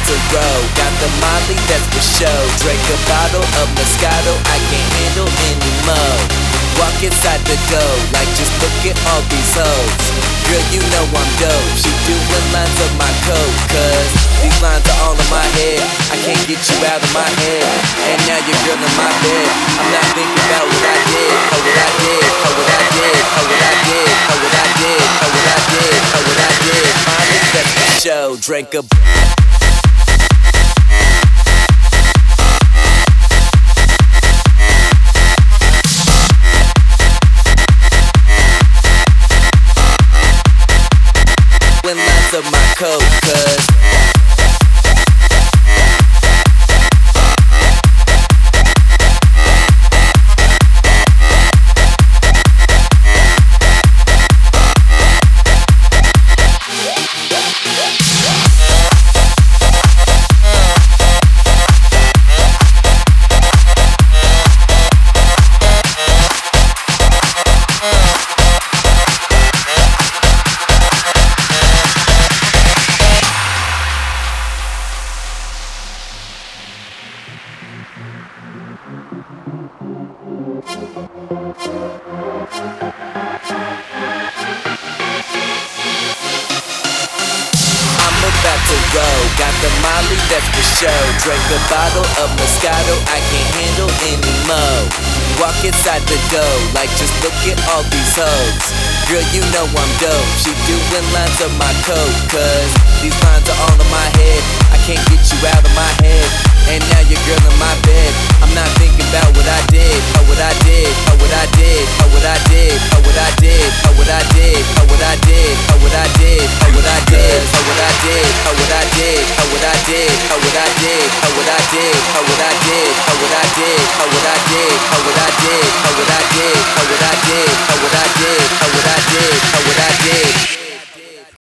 to roll. Got the Molly, that's for show. Drink a bottle of Moscato, I can't handle anymore. Walk inside the door, like just look at all these hoes. Girl, you know I'm dope. She doing lines of my coat, cause these lines are all in my head. I can't get you out of my head. And now you're girl in my bed. I'm not thinking about what I did, or what I did, or what I did, or what I did, or what I did, or what I did, or what I did. Finally that's the show. Drink a lines of my coat, cause got the Molly, that's for show. Drink a bottle of Moscato, I can't handle anymore. Walk inside the door, like just look at all these hoes. Girl, you know I'm dope. She doing lines of my coat, cause these lines are all in my head. I can't get you out of my head. And now you're girl in my bed. I'm not thinking about what I did, or what I did, or what I did, or what I did, or what I did, or what I did, or what I did, or what I did, or what I did, or what I did, or what I did, or what I did, or what I did, or what I did, or what I did, or what I did, or what I did, or